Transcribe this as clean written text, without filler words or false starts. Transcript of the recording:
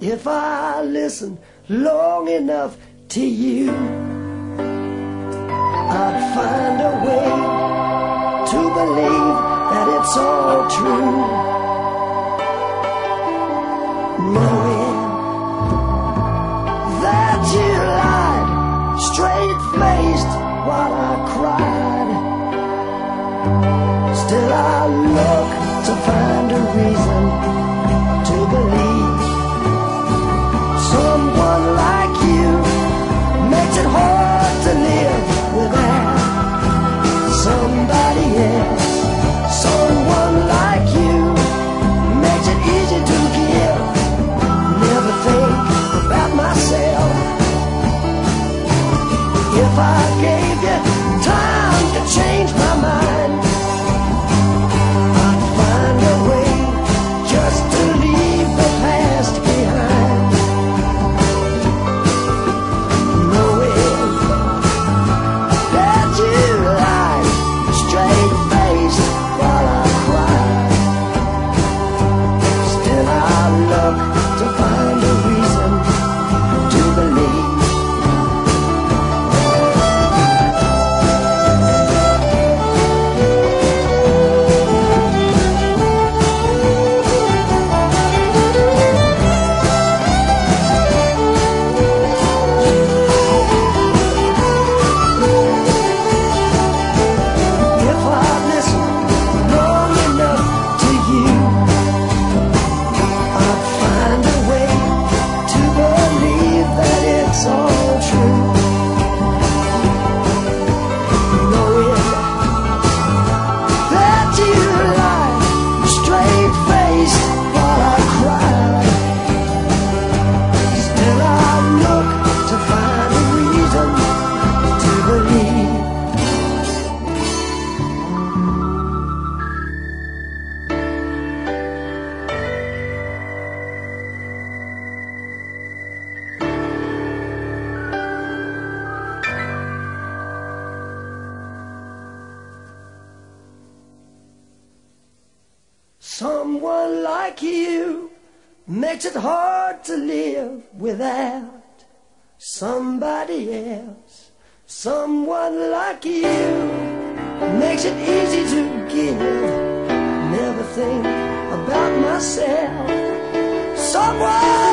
If I listen long enough to you, I'd find a way to believe that it's all true. Knowing that you lied straight-faced while I cried, still I look to find a reason to believe. Someone like you makes it hard to live without somebody else. Someone like you makes it easy to give. Never think about myself. If I gave you time to change my mind, I'd find a way just to leave the past behind. Knowing that you lied straight-faced while I cried, still I look to find a reason to believe. Someone like you makes it hard to live without somebody else. Someone like you makes it easy to give. Never think about myself. Someone